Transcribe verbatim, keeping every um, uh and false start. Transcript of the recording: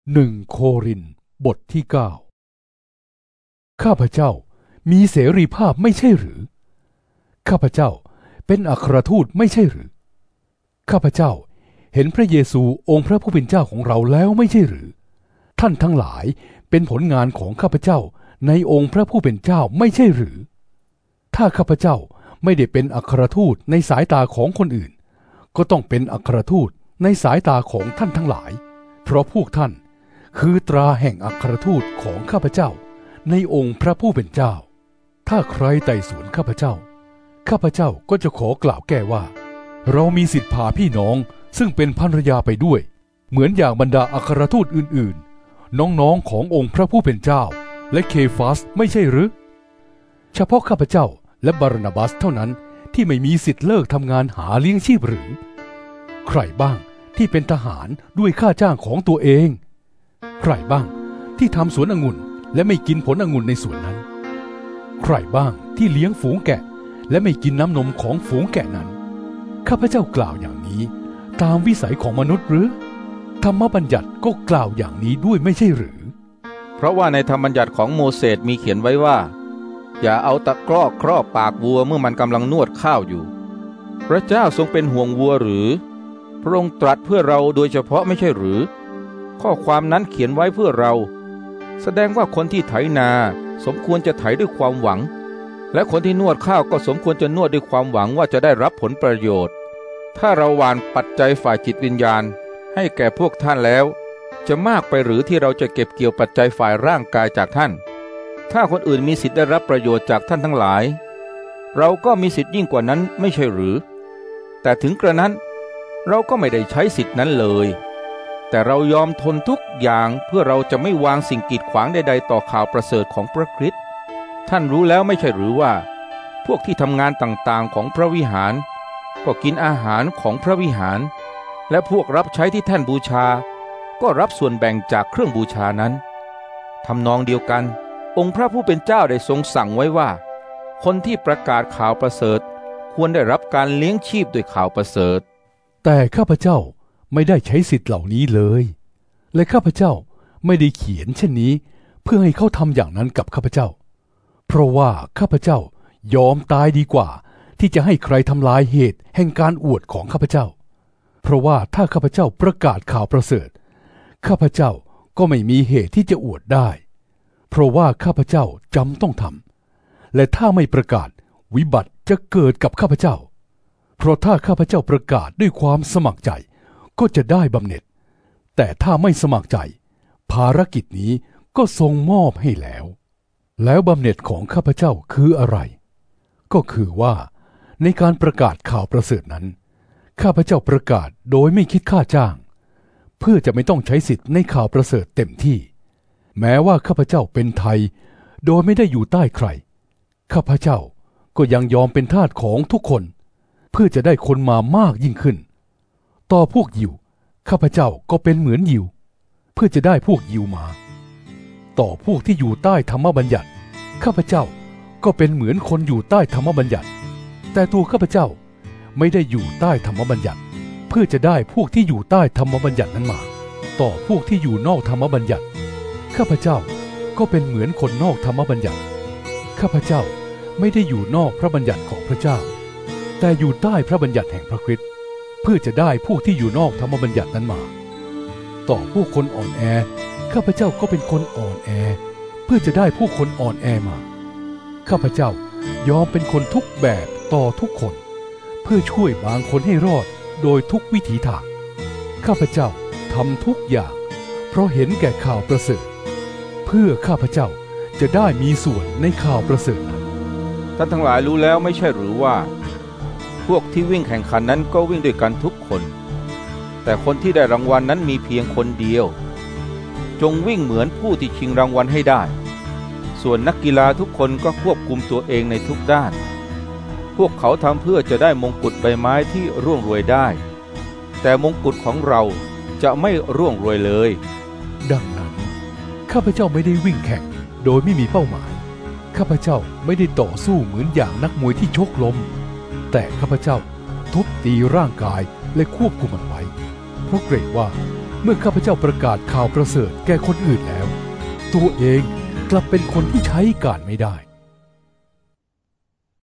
หนึ่งโครินธ์บทที่เก้าข้าพเจ้ามีเสรีภาพไม่ใช่หรือข้าพเจ้าเป็นอัครทูตไม่ใช่หรือข้าพเจ้าเห็นพระเยซูองค์พระผู้เป็นเจ้าของเราแล้วไม่ใช่หรือท่านทั้งหลายเป็นผลงานของข้าพเจ้าในองค์พระผู้เป็นเจ้าไม่ใช่หรือถ้าข้าพเจ้าไม่ได้เป็นอัครทูตในสายตาของคนอื่นก็ต้องเป็นอัครทูตในสายตาของท่านทั้งหลายเพราะพวกท่านคือตราแห่งอัครทูตของข้าพเจ้าในองค์พระผู้เป็นเจ้าถ้าใครไต่สวนข้าพเจ้าข้าพเจ้าก็จะขอกล่าวแก้ว่าเรามีสิทธิพาพี่น้องซึ่งเป็นภรรยาไปด้วยเหมือนอย่างบรรดาอัครทูตอื่นๆน้องๆขององค์พระผู้เป็นเจ้าและเคฟาสไม่ใช่หรือเฉพาะข้าพเจ้าและบารานาบัสเท่านั้นที่ไม่มีสิทธิ์เลิกทำงานหาเลี้ยงชีพหรือใครบ้างที่เป็นทหารด้วยค่าจ้างของตัวเองใครบ้างที่ทำสวนองุ่นและไม่กินผลองุ่นในสวนนั้นใครบ้างที่เลี้ยงฝูงแกะและไม่กินน้ำนมของฝูงแกะนั้นข้าพเจ้ากล่าวอย่างนี้ตามวิสัยของมนุษย์หรือธรรมบัญญัติก็กล่าวอย่างนี้ด้วยไม่ใช่หรือเพราะว่าในธรรมบัญญัติของโมเสสมีเขียนไว้ว่าอย่าเอาตะกร้อครอบปากวัวเมื่อมันกำลังนวดข้าวอยู่พระเจ้าทรงเป็นห่วงวัวหรือพระองค์ตรัสเพื่อเราโดยเฉพาะไม่ใช่หรือข้อความนั้นเขียนไว้เพื่อเราแสดงว่าคนที่ไถนาสมควรจะไถด้วยความหวังและคนที่นวดข้าวก็สมควรจะนวดด้วยความหวังว่าจะได้รับผลประโยชน์ถ้าเราหว่านปัจจัยฝ่ายจิตวิญญาณให้แก่พวกท่านแล้วจะมากไปหรือที่เราจะเก็บเกี่ยวปัจจัยฝ่ายร่างกายจากท่านถ้าคนอื่นมีสิทธิ์ได้รับประโยชน์จากท่านทั้งหลายเราก็มีสิทธิ์ยิ่งกว่านั้นไม่ใช่หรือแต่ถึงกระนั้นเราก็ไม่ได้ใช้สิทธินั้นเลยแต่เรายอมทนทุกอย่างเพื่อเราจะไม่วางสิ่งกีดขวางใดๆต่อข่าวประเสริฐของพระคริสต์ท่านรู้แล้วไม่ใช่หรือว่าพวกที่ทำงานต่างๆของพระวิหารก็กินอาหารของพระวิหารและพวกรับใช้ที่ท่านบูชาก็รับส่วนแบ่งจากเครื่องบูชานั้นทำนองเดียวกันองค์พระผู้เป็นเจ้าได้ทรงสั่งไว้ว่าคนที่ประกาศข่าวประเสริฐควรได้รับการเลี้ยงชีพด้วยข่าวประเสริฐแต่ข้าพเจ้าไม่ได้ใช้สิทธิ์เหล่านี้เลยและข้าพเจ้าไม่ได้เขียนเช่นนี้เพื่อให้เขาทำอย่างนั้นกับข้าพเจ้าเพราะว่าข้าพเจ้ายอมตายดีกว่าที่จะให้ใครทำลายเหตุแห่งการอวดของข้าพเจ้าเพราะว่าถ้าข้าพเจ้าประกาศข่าวประเสริฐข้าพเจ้าก็ไม่มีเหตุที่จะอวดได้เพราะว่าข้าพเจ้าจำต้องทำและถ้าไม่ประกาศวิบัติจะเกิดกับข้าพเจ้าเพราะถ้าข้าพเจ้าประกาศด้วยความสมัครใจก็จะได้บำเหน็จแต่ถ้าไม่สมัครใจภารกิจนี้ก็ทรงมอบให้แล้วแล้วบำเหน็จของข้าพเจ้าคืออะไรก็คือว่าในการประกาศข่าวประเสริฐนั้นข้าพเจ้าประกาศโดยไม่คิดค่าจ้างเพื่อจะไม่ต้องใช้สิทธิ์ในข่าวประเสริฐเต็มที่แม้ว่าข้าพเจ้าเป็นไทยโดยไม่ได้อยู่ใต้ใครข้าพเจ้าก็ยังยอมเป็นทาสของทุกคนเพื่อจะได้คนมามากยิ่งขึ้นต่อพวกยิวข้าพเจ้าก็เป็นเหมือนยิวเพื่อจะได้พวกยิวมาต่อพวกที่อยู่ใต้ธรรมบัญญัติข้าพเจ้าก็เป็นเหมือนคนอยู่ใต้ธรรมบัญญัติแต่ตัวข้าพเจ้าไม่ได้อยู่ใต้ธรรมบัญญัติเพื่อจะได้พวกที่อยู่ใต้ธรรมบัญญัตินั้นมาต่อพวกที่อยู่นอกธรรมบัญญัติข้าพเจ้าก็เป็นเหมือนคนนอกธรรมบัญญัติข้าพเจ้าไม่ได้อยู่นอกพระบัญญัติของพระเจ้าแต่อยู่ใต้พระบัญญัติแห่งพระคริสต์เพื่อจะได้พวกที่อยู่นอกธรรมบัญญัตินั้นมาต่อพวกคนอ่อนแอข้าพเจ้าก็เป็นคนอ่อนแอเพื่อจะได้พวกคนอ่อนแอมาข้าพเจ้ายอมเป็นคนทุกแบบต่อทุกคนเพื่อช่วยบางคนให้รอดโดยทุกวิถีทางข้าพเจ้าทำทุกอย่างเพราะเห็นแก่ข่าวประเสริฐเพื่อข้าพเจ้าจะได้มีส่วนในข่าวประเสริฐนั้นท่านทั้งหลายรู้แล้วไม่ใช่หรือว่าพวกที่วิ่งแข่งขันนั้นก็วิ่งด้วยกันทุกคนแต่คนที่ได้รางวัลนั้นมีเพียงคนเดียวจงวิ่งเหมือนผู้ที่ชิงรางวัลให้ได้ส่วนนักกีฬาทุกคนก็ควบคุมตัวเองในทุกด้านพวกเขาทำเพื่อจะได้มงกุฎใบไม้ที่ร่วงโรยได้แต่มงกุฎของเราจะไม่ร่วงโรยเลยดังนั้นข้าพเจ้าไม่ได้วิ่งแข่งโดยไม่มีเป้าหมายข้าพเจ้าไม่ได้ต่อสู้เหมือนอย่างนักมวยที่ชกล้มแต่ข้าพเจ้าทุบตีร่างกายและควบคุมมันไว้เพราะเกรงว่าเมื่อข้าพเจ้าประกาศข่าวประเสริฐแก่คนอื่นแล้วตัวเองกลับเป็นคนที่ใช้การไม่ได้